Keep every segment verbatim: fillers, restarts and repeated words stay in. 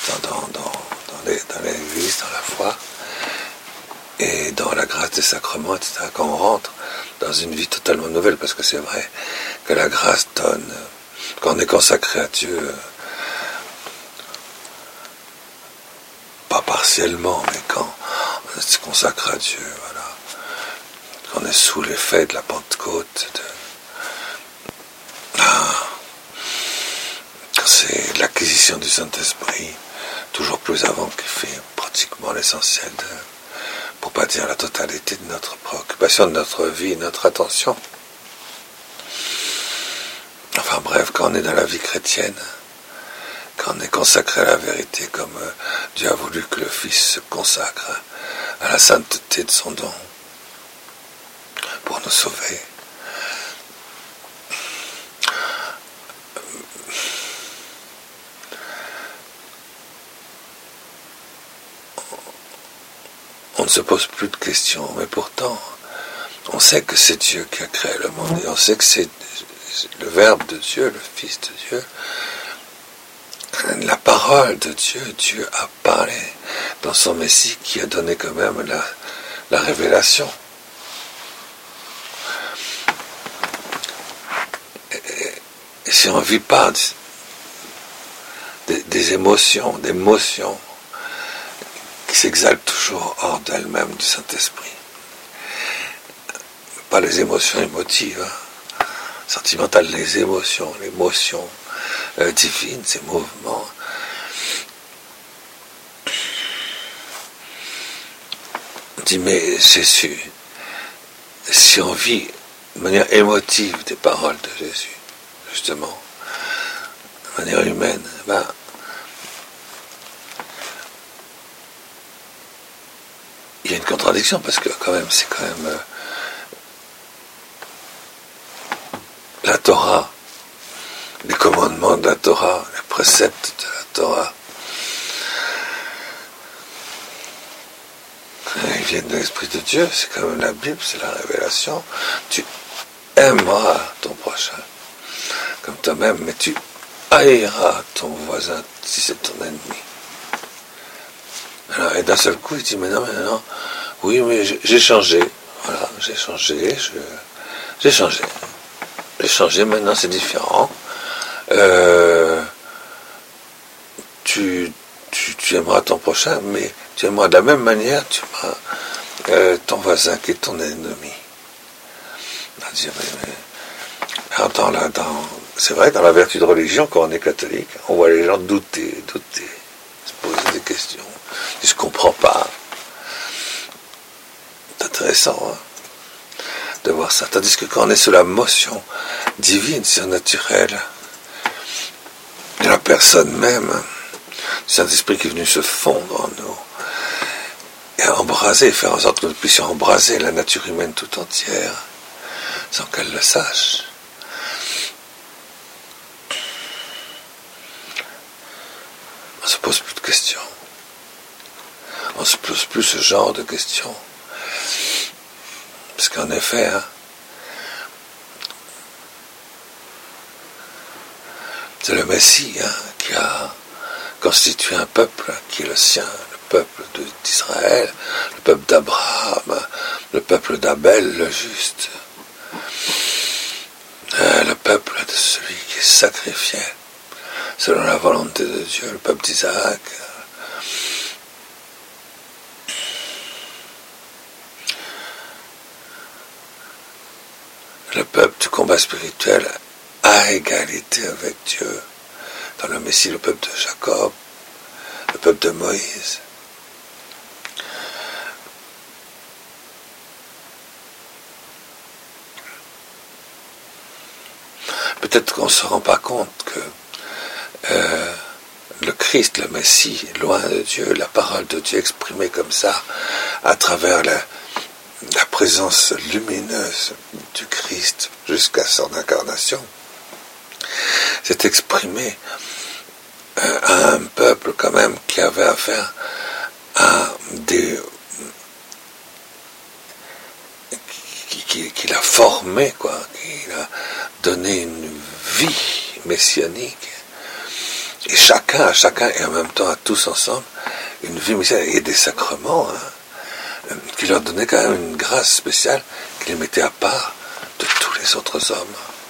dans, dans, dans, dans, les, dans l'Église, dans la foi, et dans la grâce des sacrements, et cetera, quand on rentre dans une vie totalement nouvelle, parce que c'est vrai que la grâce donne, quand on est consacré à Dieu, pas partiellement, mais quand on se consacre à Dieu, voilà, quand on est sous l'effet de la Pentecôte, de, ah, quand c'est l'acquisition du Saint-Esprit, toujours plus avant, qui fait pratiquement l'essentiel de, pour pas dire la totalité de notre préoccupation, de notre vie, notre attention. Enfin bref, quand on est dans la vie chrétienne, quand on est consacré à la vérité, comme Dieu a voulu que le Fils se consacre à la sainteté de son don pour nous sauver. On ne se pose plus de questions, mais pourtant, on sait que c'est Dieu qui a créé le monde, et on sait que c'est le Verbe de Dieu, le Fils de Dieu, la parole de Dieu. Dieu a parlé dans son Messie, qui a donné quand même la, la révélation. Et, et si on ne vit pas des, des émotions, des motions qui s'exaltent toujours hors d'elles-mêmes du Saint-Esprit, pas les émotions émotives, hein, sentimentales, les émotions, les motions euh, divines, ces mouvements. On dit, mais Jésus, si on vit de manière émotive des paroles de Jésus, justement, de manière humaine, ben, il y a une contradiction, parce que quand même, c'est quand même euh, la Torah, les commandements de la Torah, les préceptes de la Torah, ils viennent de l'Esprit de Dieu, c'est quand même la Bible, c'est la révélation. Tu aimeras ton prochain comme toi-même, mais tu haïras ton voisin si c'est ton ennemi. Alors, et d'un seul coup, il dit, mais non, mais non, oui, mais j'ai changé, voilà, j'ai changé, je, j'ai changé, j'ai changé, maintenant c'est différent. Euh, tu, tu, tu aimeras ton prochain, mais tu aimeras de la même manière, tu aimeras euh, ton voisin qui est ton ennemi. On dit, mais, mais, alors, dans, dans, c'est vrai, dans la vertu de religion, quand on est catholique, on voit les gens douter, douter, se poser des questions. Je ne comprends pas. C'est intéressant, hein, de voir ça. Tandis que quand on est sous la motion divine, surnaturelle, de la personne même, du Saint-Esprit qui est venu se fondre en nous, et embraser, faire en sorte que nous puissions embraser la nature humaine tout entière, sans qu'elle le sache. On ne se pose plus de questions. On ne se pose plus ce genre de questions. Parce qu'en effet, hein, c'est le Messie hein, qui a constitué un peuple qui est le sien, le peuple de, d'Israël, le peuple d'Abraham, le peuple d'Abel, le juste, euh, le peuple de celui qui est sacrifié selon la volonté de Dieu, le peuple d'Isaac. Le peuple du combat spirituel à égalité avec Dieu, dans le Messie, le peuple de Jacob, le peuple de Moïse. Peut-être qu'on ne se rend pas compte que euh, le Christ, le Messie, loin de Dieu, la parole de Dieu exprimée comme ça, à travers la, la présence lumineuse du Christ jusqu'à son incarnation, s'est exprimé euh, à un peuple quand même qui avait affaire à des... qui, qui, qui l'a formé, quoi, qui l'a donné une vie messianique, Et chacun, à chacun, et en même temps à tous ensemble, une vie missionnaire et des sacrements, hein, qui leur donnaient quand même une grâce spéciale, qui les mettait à part de tous les autres hommes.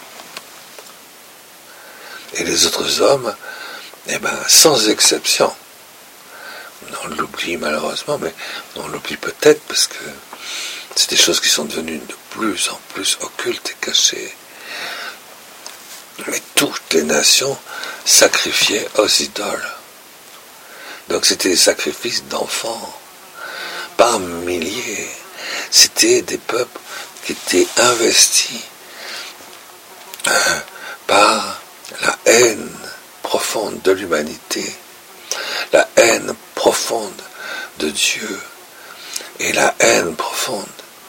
Et les autres hommes, eh ben, sans exception, on l'oublie malheureusement, mais on l'oublie peut-être parce que c'est des choses qui sont devenues de plus en plus occultes et cachées. Mais toutes les nations sacrifiaient aux idoles. Donc c'était des sacrifices d'enfants, par milliers. C'était des peuples qui étaient investis euh, par la haine profonde de l'humanité, la haine profonde de Dieu et la haine profonde.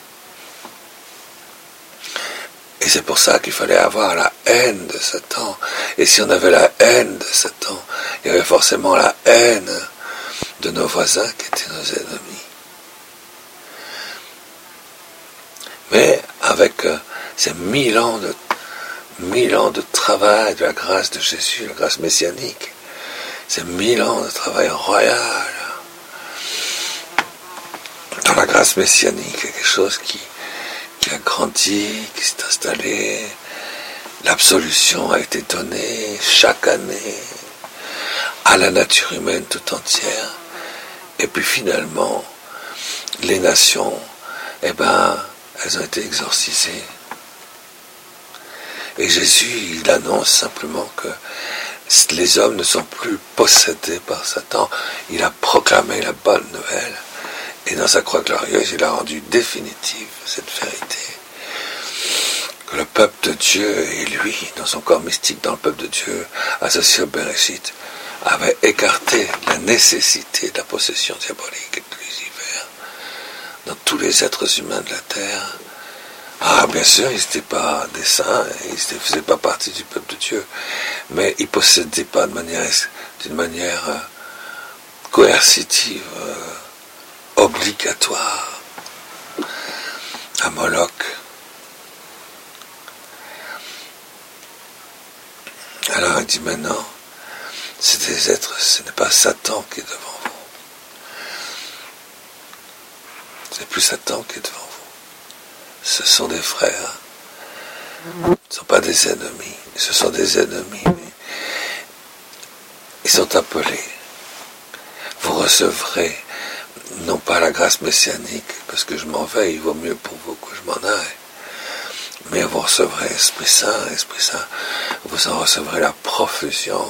Et c'est pour ça qu'il fallait avoir la haine de Satan. Et si on avait la haine de Satan, il y avait forcément la haine de nos voisins qui étaient nos ennemis. Mais avec euh, ces mille ans de mille ans de travail de la grâce de Jésus, la grâce messianique, ces mille ans de travail royal, dans la grâce messianique, quelque chose qui qui a grandi, qui s'est installé, l'absolution a été donnée chaque année à la nature humaine tout entière, et puis finalement, les nations, eh ben, elles ont été exorcisées. Et Jésus, il annonce simplement que les hommes ne sont plus possédés par Satan. Il a proclamé la bonne nouvelle. Et dans sa croix glorieuse, il a rendu définitive cette vérité. Que le peuple de Dieu et lui, dans son corps mystique, dans le peuple de Dieu, associé au Bereshit, avait écarté la nécessité de la possession diabolique et de Lucifer dans tous les êtres humains de la terre. Ah, bien sûr, ils n'étaient pas des saints, ils ne faisaient pas partie du peuple de Dieu, mais ils ne possédaient pas de manière, d'une manière euh, coercitive, euh, obligatoire à Moloch. Alors il dit maintenant, c'est des êtres, ce n'est pas Satan qui est devant vous. Ce n'est plus Satan qui est devant vous. Ce sont des frères. Ce ne sont pas des ennemis. Ce sont des ennemis, mais ils sont appelés. Vous recevrez non pas la grâce messianique, parce que je m'en vais, il vaut mieux pour vous que je m'en aille. Mais vous recevrez Esprit Saint, Esprit Saint, vous en recevrez la profusion.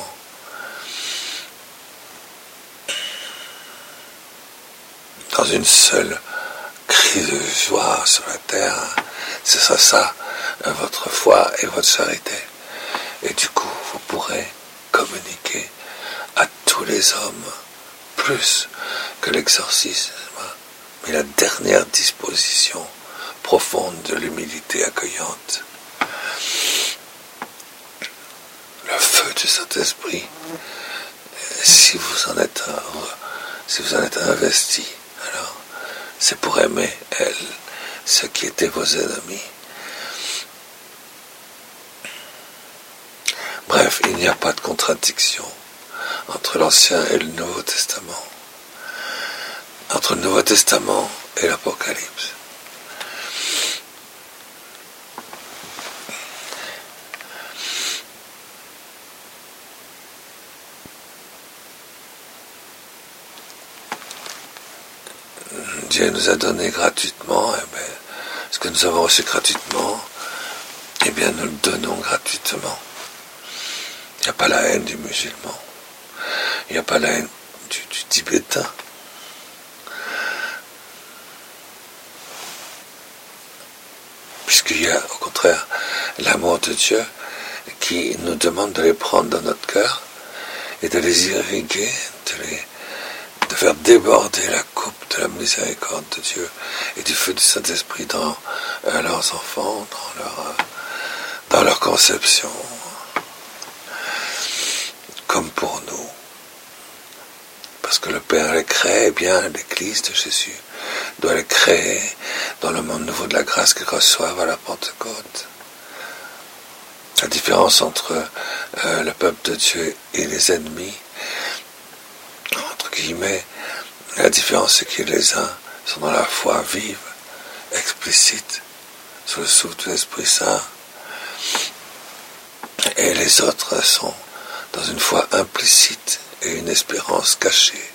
Dans une seule cri de joie sur la terre, c'est ça, ça, votre foi et votre charité. Et du coup, vous pourrez communiquer à tous les hommes, plus que l'exorcisme, mais la dernière disposition profonde de l'humilité accueillante. Le feu du Saint-Esprit, si vous en êtes, si vous en êtes investi, alors c'est pour aimer, elle, ceux qui étaient vos ennemis. Bref, il n'y a pas de contradiction entre l'Ancien et le Nouveau Testament, entre le Nouveau Testament et l'Apocalypse. Dieu nous a donné gratuitement, eh bien, ce que nous avons reçu gratuitement, eh bien nous le donnons gratuitement. Il n'y a pas la haine du musulman, il n'y a pas la haine du, du tibétain. Puisqu'il y a au contraire l'amour de Dieu qui nous demande de les prendre dans notre cœur et de les irriguer, de les de faire déborder la coupe de la miséricorde de Dieu et du feu du Saint-Esprit dans euh, leurs enfants, dans leur, euh, dans leur conception, comme pour nous. Parce que le Père les crée, eh bien l'Église de Jésus doit les créer dans le monde nouveau de la grâce qu'ils reçoivent à la Pentecôte. La différence entre euh, le peuple de Dieu et les ennemis, entre guillemets, la différence c'est que les uns sont dans la foi vive, explicite, sous le souffle de l'Esprit Saint, et les autres sont dans une foi implicite et une espérance cachée.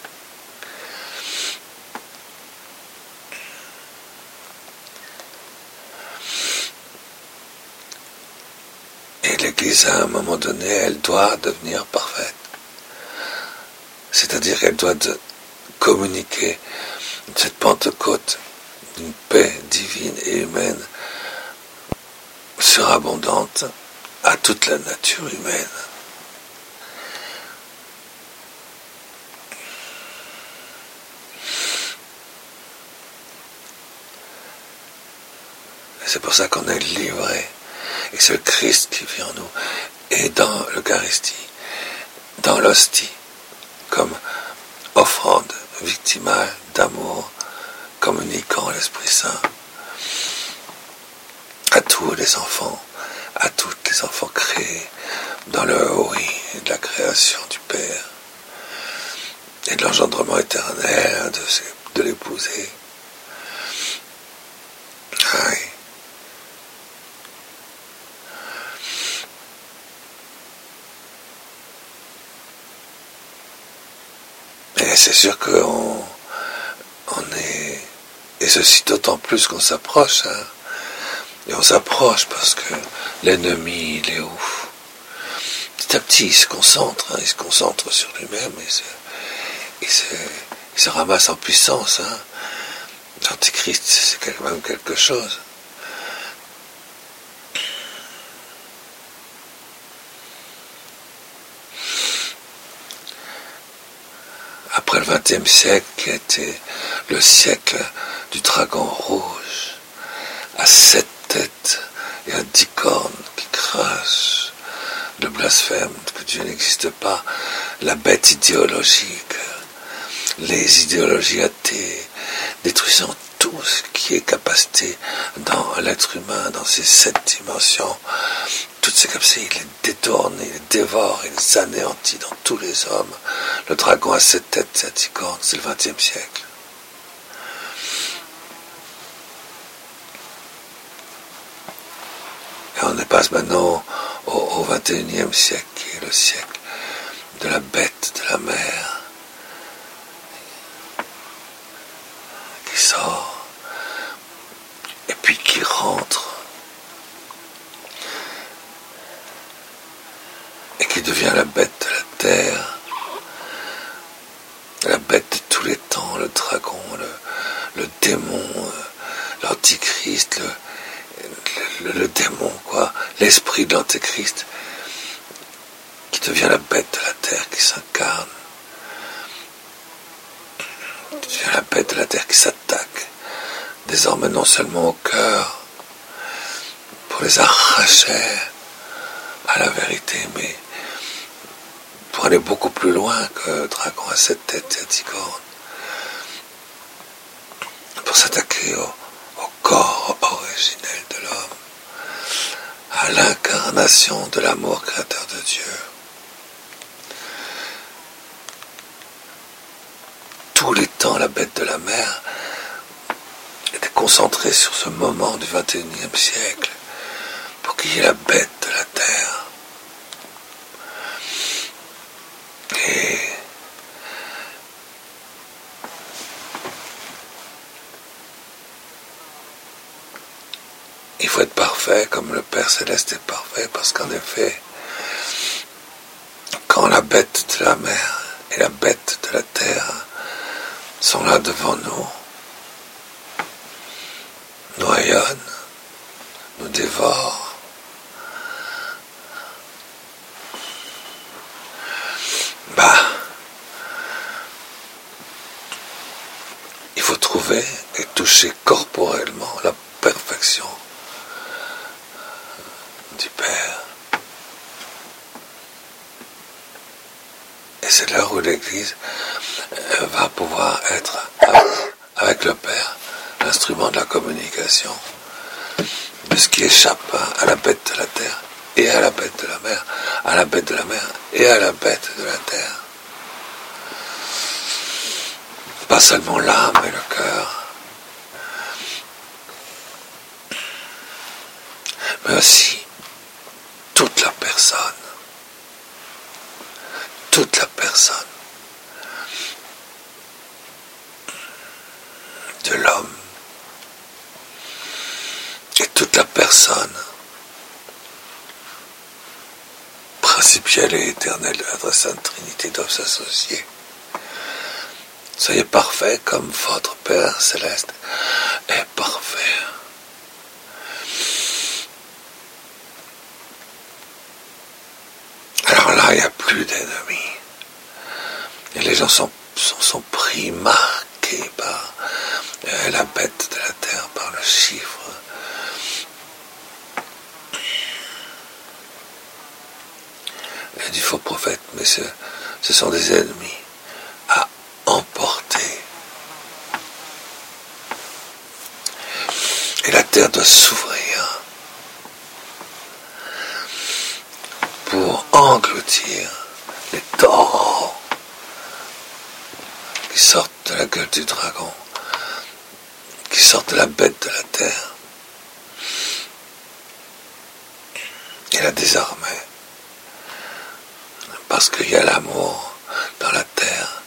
Et l'Église, à un moment donné, elle doit devenir parfaite. C'est-à-dire qu'elle doit de communiquer cette Pentecôte d'une paix divine et humaine surabondante à toute la nature humaine. Et c'est pour ça qu'on est livré. Et c'est le Christ qui vit en nous. Et dans l'Eucharistie, dans l'hostie, comme offrande victimale d'amour, communiquant l'Esprit Saint à tous les enfants, à tous les enfants créés dans le oui de la création du Père et de l'engendrement éternel de, de l'épouser. Oui. Et c'est sûr qu'on on est, et ceci d'autant plus qu'on s'approche, hein, et on s'approche parce que l'ennemi, il est ouf. Petit à petit, il se concentre, hein, il se concentre sur lui-même, et se, il, se, il se ramasse en puissance. Hein. L'Antichrist, c'est quand même quelque chose. Après le vingtième siècle, qui a été le siècle du dragon rouge, à sept têtes et à dix cornes qui crachent le blasphème, que Dieu n'existe pas, la bête idéologique, les idéologies athées, détruisant tout ce qui est capacité dans l'être humain, dans ces sept dimensions. Toutes ces capacités, il les détourne, il les dévore, il les anéantit dans tous les hommes. Le dragon a sept têtes et dix cornes, c'est le vingtième siècle. Et on passe maintenant au, au vingt et unième siècle, qui est le siècle de la bête de la mer, qui sort, et puis qui rentre, et qui devient la bête de la terre, la bête de tous les temps, le dragon, le, le démon, l'antichrist, le, le, le démon, quoi, l'esprit de l'antéchrist, qui devient la bête de la terre, qui s'incarne, qui devient la bête de la terre, qui s'attaque, désormais non seulement au cœur, pour les arracher à la vérité, mais pour aller beaucoup plus loin que le dragon à sept têtes et à dix cornes, pour s'attaquer au, au corps originel de l'homme, à l'incarnation de l'amour créateur de Dieu. Tous les temps, la bête de la mer était concentrée sur ce moment du vingt et unième siècle, pour qu'il y ait la bête de la terre. Et il faut être parfait comme le Père Céleste est parfait, parce qu'en effet, quand la bête de la mer et la bête de la terre sont là devant nous, nous rayonnent, nous dévorent, bah, il faut trouver et toucher corporellement la perfection du Père. Et c'est là où l'Église va pouvoir être, avec le Père, l'instrument de la communication de ce qui échappe à la bête de la terre et à la bête de la mer, à la bête de la mer et à la bête de la terre. Pas seulement l'âme et le cœur, mais aussi toute la personne. Toute la personne de l'homme et toute la personne principielle et éternelle de la très sainte Trinité doivent s'associer. Soyez parfaits comme votre Père céleste est parfait. Alors là, il n'y a plus d'ennemis. Et les gens sont, sont, sont pris, marqués par euh, la bête de la terre, par le chiffre. Et du faux prophète, mais ce, ce sont des ennemis à emporter. Et la terre doit s'ouvrir pour engloutir les torrents qui sortent de la gueule du dragon, qui sortent de la bête de la terre. Et là, désormais, parce qu'il y a l'amour dans la terre,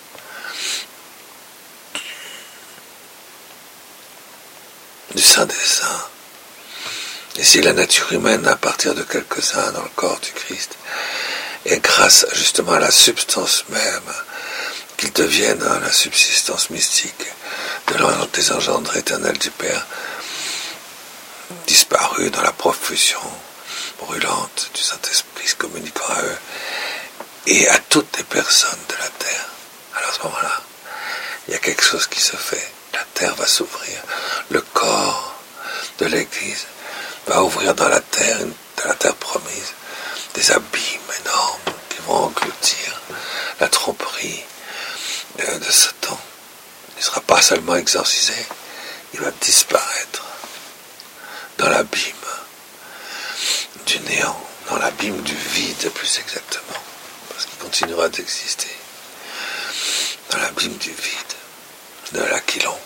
du Saint des Saints. Et si la nature humaine, à partir de quelques-uns dans le corps du Christ, et grâce justement à la substance même, qu'ils deviennent hein, la subsistance mystique de l'engendré des engendrés éternels du Père, disparus dans la profusion brûlante du Saint-Esprit se communiquant à eux et à toutes les personnes de la terre. Alors à ce moment-là, il y a quelque chose qui se fait. La terre va s'ouvrir. Le corps de l'Église va ouvrir dans la terre, dans la terre promise, des abîmes énormes qui vont engloutir la tromperie de Satan. Il ne sera pas seulement exorcisé, il va disparaître dans l'abîme du néant, dans l'abîme du vide plus exactement, parce qu'il continuera d'exister, dans l'abîme du vide, de l'Aquilon.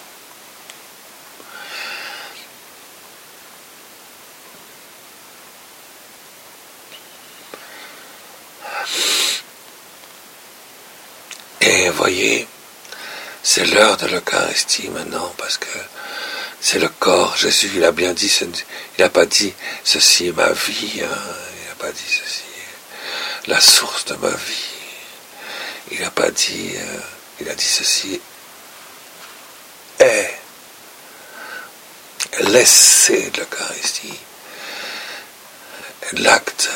Et voyez, c'est l'heure de l'Eucharistie maintenant, parce que c'est le corps. Jésus, il a bien dit, il n'a pas dit ceci est ma vie, hein, il n'a pas dit ceci est la source de ma vie. Il n'a pas dit, euh, il a dit ceci est l'essai de l'Eucharistie, l'acte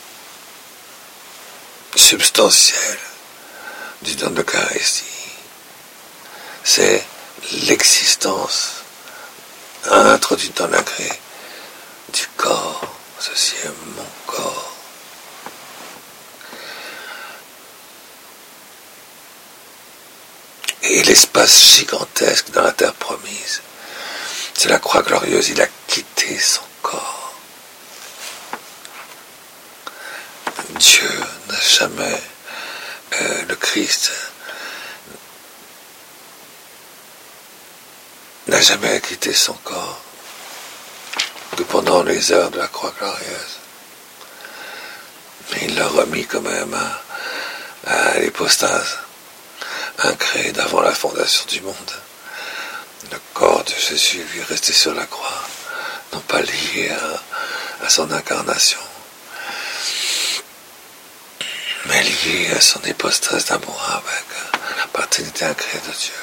substantiel du don de l'Eucharistie. C'est l'existence introduite dans la grée du corps. Ceci est mon corps. Et l'espace gigantesque dans la terre promise, c'est la croix glorieuse. Il a quitté son corps. Dieu n'a jamais, euh, le Christ, n'a jamais quitté son corps que pendant les heures de la croix glorieuse. Mais il l'a remis quand même à, à l'hypostase, incréé d'avant la fondation du monde. Le corps de Jésus lui est resté sur la croix, non pas lié à, à son incarnation, mais lié à son hypostase d'amour avec la paternité incréée de Dieu.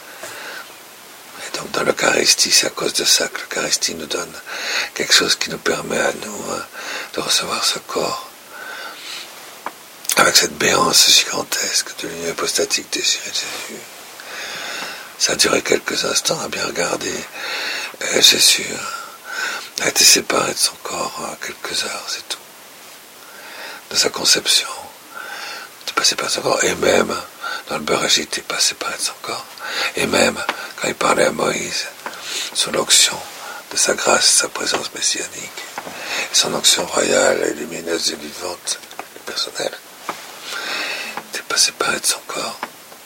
Donc dans l'Eucharistie, c'est à cause de ça que l'Eucharistie nous donne quelque chose qui nous permet à nous hein, de recevoir ce corps avec cette béance gigantesque de l'union hypostatique désirée de Jésus. Ça a duré quelques instants, à bien regarder. Et Jésus a été séparé de son corps à quelques heures, c'est tout. De sa conception, il était passé par son corps, et même dans le Bereshit, il était pas séparé de son corps. Et même quand il parlait à Moïse, sous l'onction de sa grâce, sa présence messianique, son onction royale et lumineuse et vivante, personnelle, n'était pas séparé de son corps.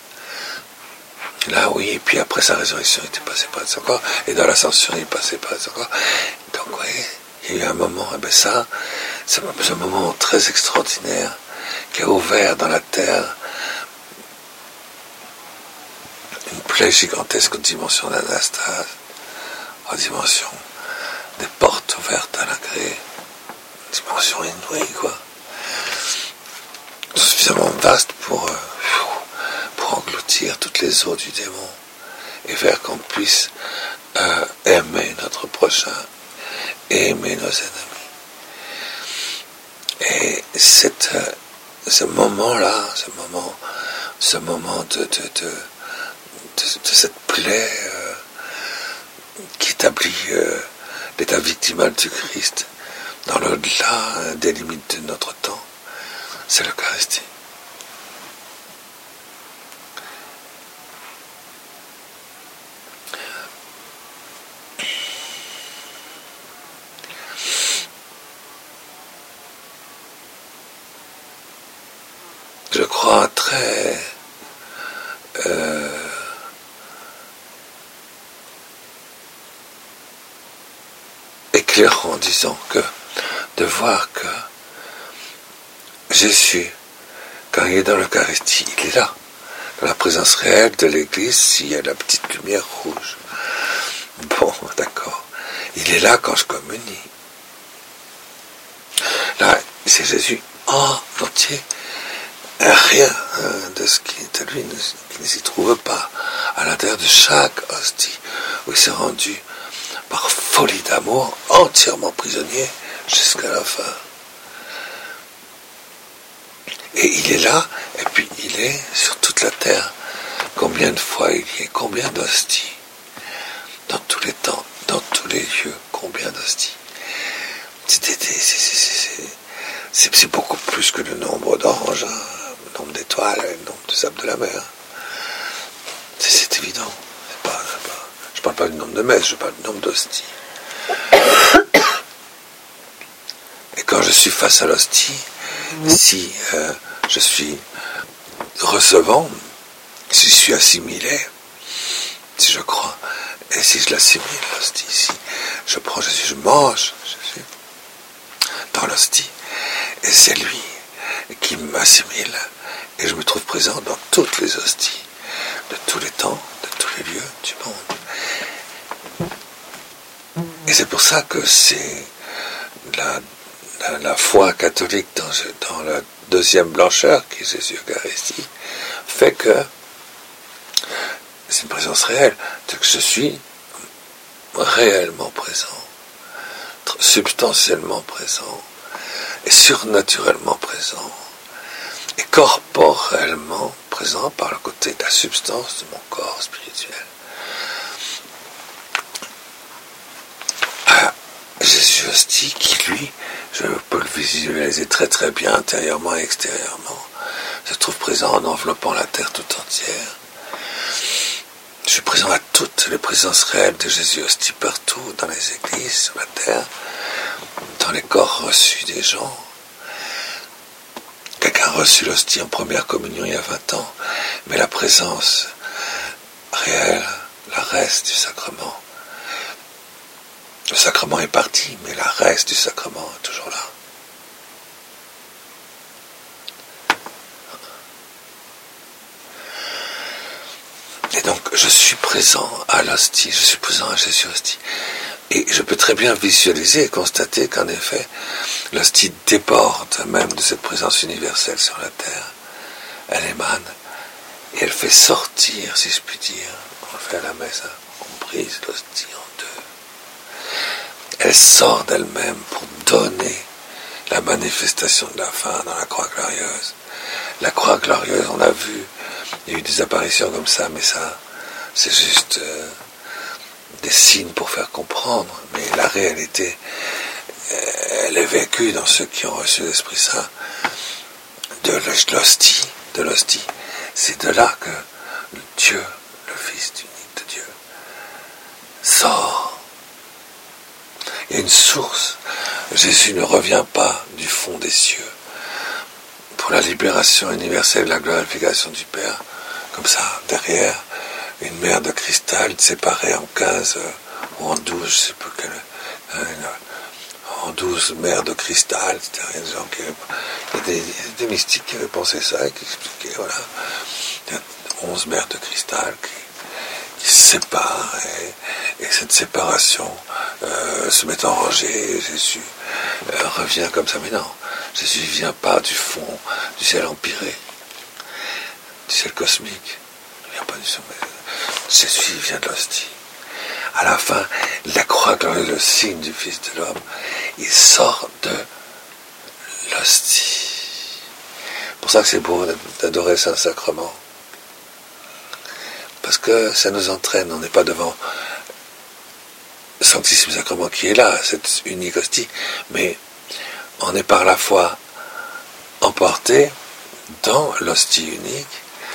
Là, oui, et puis après sa résurrection, il n'était pas séparé de son corps, et dans l'ascension, il n'est pas séparé de son corps. Donc, oui, il y a eu un moment, et bien ça, c'est un moment très extraordinaire qui a ouvert dans la terre une plaie gigantesque aux dimensions d'anastase, aux dimensions des portes ouvertes à l'ingré, dimension inouïe, quoi. Suffisamment vaste pour, euh, pour engloutir toutes les eaux du démon et faire qu'on puisse euh, aimer notre prochain et aimer nos ennemis. Et cette, euh, ce moment-là, ce moment, ce moment de, de, de, de, de cette plaie euh, qui établit euh, l'état victimal du Christ dans l'au-delà des limites de notre temps, c'est l'Eucharistie. Je crois très euh, éclairant en disant que de voir que Jésus, quand il est dans l'Eucharistie, il est là, dans la présence réelle de l'Église, s'il y a la petite lumière rouge. Bon, d'accord. Il est là quand je communie. Là, c'est Jésus en entier. Rien de ce qui est à lui qui ne s'y trouve pas à l'intérieur de chaque hostie où il s'est rendu par folie d'amour entièrement prisonnier jusqu'à la fin. Et il est là, et puis il est sur toute la terre. Combien de fois il y est, combien d'hosties, dans tous les temps, dans tous les lieux, combien d'hosties. C'est, c'est, c'est, c'est, c'est, c'est beaucoup plus que le nombre d'anges, hein, le nombre d'étoiles, le nombre de sables de la mer. C'est, c'est évident. C'est pas, c'est pas, je ne parle pas du nombre de messes, je parle du nombre d'hosties. Et quand je suis face à l'hostie, si euh, je suis recevant, si je suis assimilé, si je crois, et si je l'assimile, l'hostie, si je prends Jésus, je mange Jésus dans l'hostie, et c'est lui qui m'assimile, et je me trouve présent dans toutes les hosties, de tous les temps, de tous les lieux du monde. Et c'est pour ça que c'est la La, la foi catholique dans, dans la deuxième blancheur, qui est Jésus Eucharistie, fait que c'est une présence réelle, c'est que je suis réellement présent, substantiellement présent, et surnaturellement présent, et corporellement présent par le côté de la substance de mon corps spirituel. Ah, Jésus hostie qui, lui, je peux le visualiser très très bien, intérieurement et extérieurement, se trouve présent en enveloppant la terre tout entière. Je suis présent à toutes les présences réelles de Jésus hostie partout, dans les églises, sur la terre, dans les corps reçus des gens. Quelqu'un a reçu l'hostie en première communion il y a vingt ans, mais la présence réelle, la reste du sacrement, le sacrement est parti, mais la reste du sacrement est toujours là. Et donc, je suis présent à l'hostie, je suis présent à Jésus hostie. Et je peux très bien visualiser et constater qu'en effet, l'hostie déborde même de cette présence universelle sur la terre. Elle émane, et elle fait sortir, si je puis dire, on le fait à la messe, hein, on brise l'hostie en deux. Elle sort d'elle-même pour donner la manifestation de la fin dans la croix glorieuse. La croix glorieuse, on a vu, il y a eu des apparitions comme ça, mais ça, c'est juste euh, des signes pour faire comprendre. Mais la réalité, euh, elle est vécue dans ceux qui ont reçu l'Esprit Saint de l'hostie, de l'hostie. C'est de là que Dieu, le Fils unique de Dieu, sort. Il y a une source Jésus ne revient pas du fond des cieux pour la libération universelle, la glorification du Père, comme ça, derrière une mer de cristal séparée en quinze ou en douze, je ne sais plus quelle, hein, en douze mers de cristal, c'est-à-dire il y a des gens qui, il y a des, des mystiques qui avaient pensé ça et qui expliquaient, voilà, il y a onze mers de cristal qui, qui se séparent et, et cette séparation euh, se met en rangée et Jésus euh, revient comme ça. Mais non, Jésus ne vient pas du fond du ciel empyré, du ciel cosmique, il ne vient pas du sommet. Jésus vient de l'hostie. À la fin, la croix glorieuse, le signe du Fils de l'homme, il sort de l'hostie. C'est pour ça que c'est beau d'adorer Saint-Sacrement. Parce que ça nous entraîne, on n'est pas devant le Sanctissime Sacrement qui est là, cette unique hostie, mais on est par la foi emporté dans l'hostie unique,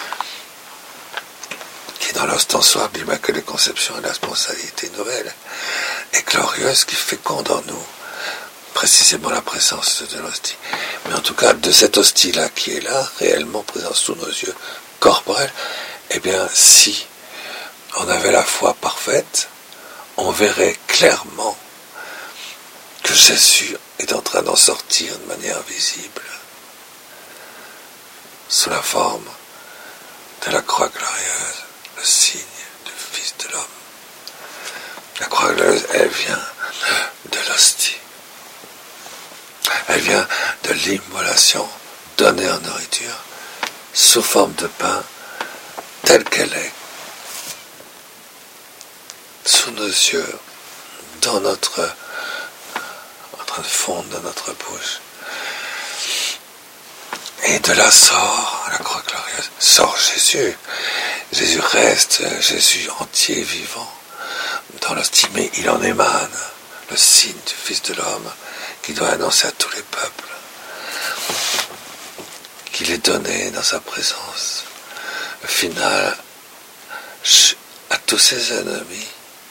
qui est dans l'ostensoir de l'Immaculée Conception et la spontanéité nouvelle et glorieuse qui féconde en nous précisément la présence de l'hostie. Mais en tout cas, de cette hostie-là qui est là, réellement présente sous nos yeux corporels, eh bien, si on avait la foi parfaite, on verrait clairement que Jésus est en train d'en sortir de manière visible, sous la forme de la croix glorieuse, le signe du Fils de l'homme. La croix glorieuse, elle vient de l'hostie. Elle vient de l'immolation donnée en nourriture, sous forme de pain, telle qu'elle est, sous nos yeux, dans notre, en train de fondre dans notre bouche. Et de là sort, la croix glorieuse, sort Jésus. Jésus reste, Jésus entier, vivant, dans l'hostie, mais il en émane, le signe du Fils de l'homme, qui doit annoncer à tous les peuples qu'il est donné dans sa présence. Le final, à tous ses ennemis,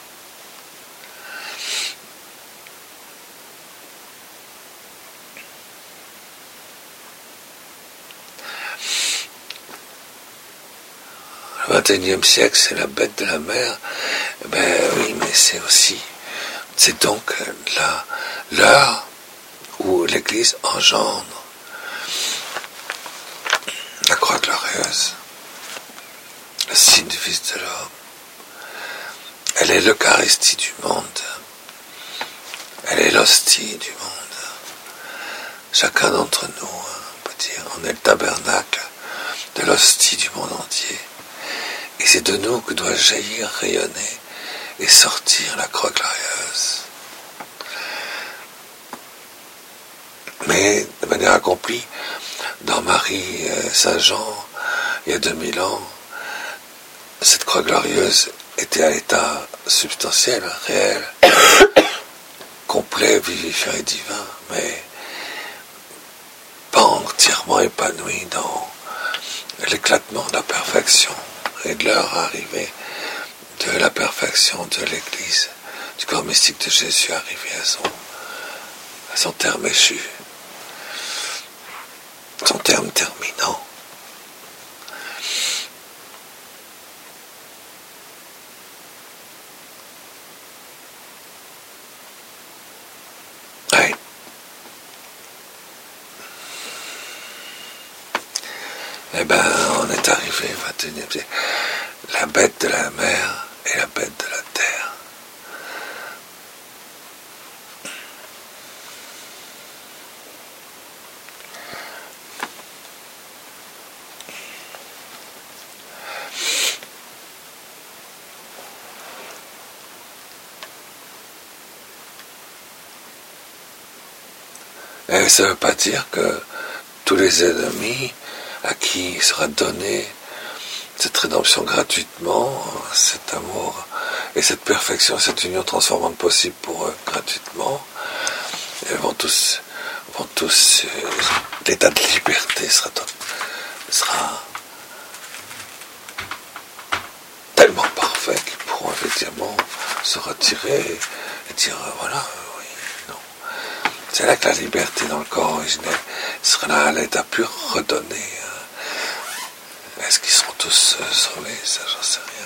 le vingt et unième siècle, c'est la bête de la mer. Ben oui, mais c'est aussi, c'est donc la, l'heure où l'Église engendre la croix glorieuse, le signe du Fils de l'homme. Elle est l'Eucharistie du monde. Elle est l'hostie du monde. Chacun d'entre nous, on peut dire, on est le tabernacle de l'hostie du monde entier. Et c'est de nous que doit jaillir, rayonner et sortir la croix glorieuse. Mais de manière accomplie, dans Marie euh, Saint-Jean, il y a deux mille ans, cette croix glorieuse était à l'état substantiel, réel, complet, vivifiant et divin, mais pas entièrement épanoui dans l'éclatement de la perfection et de l'heure arrivée de la perfection de l'Église, du corps mystique de Jésus arrivé à son, à son terme échu, son terme terminant. Oui. Eh bien, on est arrivé au vingt et unième siècle. La bête de la mer et la bête de la terre. Et ça ne veut pas dire que tous les ennemis à qui il sera donné cette rédemption gratuitement, cet amour et cette perfection, cette union transformante possible pour eux gratuitement, et vont tous, vont tous, euh, l'état de liberté sera, sera tellement parfait qu'ils pourront effectivement se retirer et dire voilà, oui, non. C'est là que la liberté dans le corps originel sera à l'état pur redonné. Hein. Est-ce qu'ils seront tous euh, sauvés? Ça, j'en sais rien.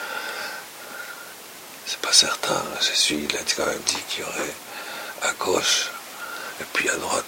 C'est pas certain. Jésus, il a quand même dit qu'il y aurait à gauche et puis à droite.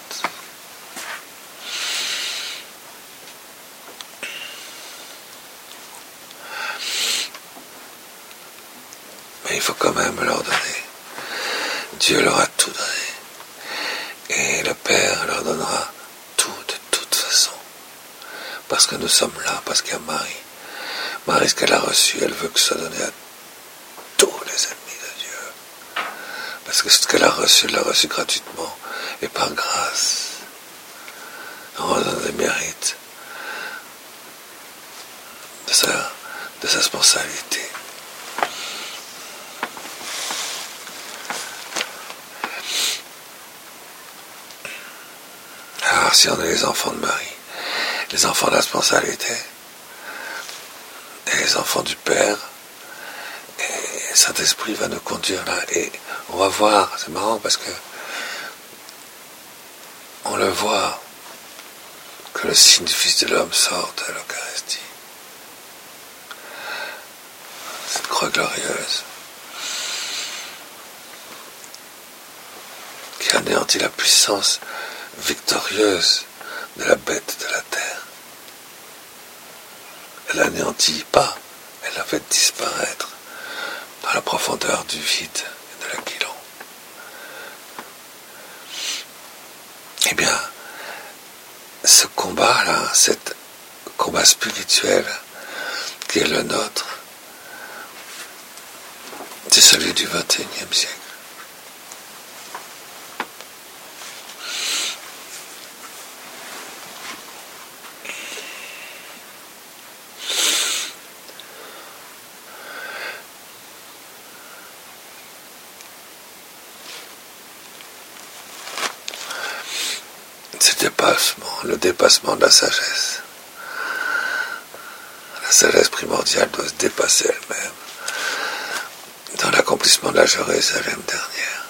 Mais il faut quand même leur donner. Dieu leur a tout donné. Et le Père leur donnera tout de toute façon. Parce que nous sommes là, parce qu'il y a Marie. Marie, ce qu'elle a reçu, elle veut que ce soit donné à tous les ennemis de Dieu. Parce que ce qu'elle a reçu, elle l'a reçu gratuitement et par grâce. En raison des mérites de sa, de sa responsabilité. Alors si on est les enfants de Marie, les enfants de la responsabilité, et les enfants du Père, et Saint-Esprit va nous conduire là, et on va voir, c'est marrant parce que on le voit, que le signe du Fils de l'homme sort de l'Eucharistie. Cette croix glorieuse, qui anéantit la puissance victorieuse de la bête de la terre. Elle l'anéantit pas, elle la fait disparaître dans la profondeur du vide et de l'aquilon. Eh bien, ce combat-là, cet combat spirituel qui est le nôtre, c'est celui du vingt et unième siècle. C'est le dépassement, le dépassement de la sagesse. La sagesse primordiale doit se dépasser elle-même dans l'accomplissement de la Jérusalem dernière.